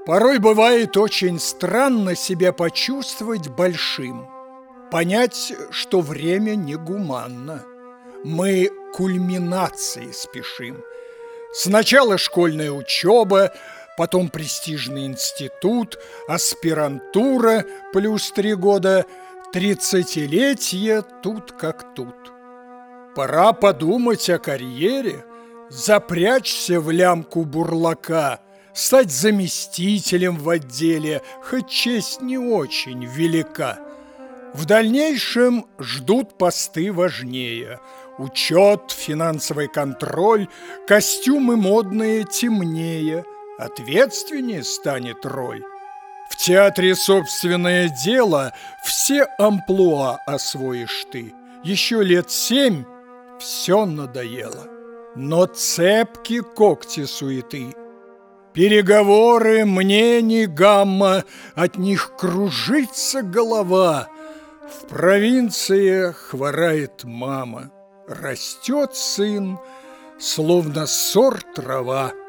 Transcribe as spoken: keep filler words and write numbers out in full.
Порой бывает очень странно себя почувствовать большим, понять, что время негуманно. Мы к кульминации спешим. Сначала школьная учеба, потом престижный институт, аспирантура плюс три года, тридцатилетие тут как тут. Пора подумать о карьере, запрячься в лямку бурлака, стать заместителем в отделе, хоть честь не очень велика. В дальнейшем ждут посты важнее: учет, финансовый контроль, костюмы модные темнее, ответственнее станет роль. В театре собственное дело, все амплуа освоишь ты. Еще лет семь — все надоело, но цепки когти суеты. Переговоры, мнений гамма, от них кружится голова. В провинции хворает мама, растет сын, словно сор трава.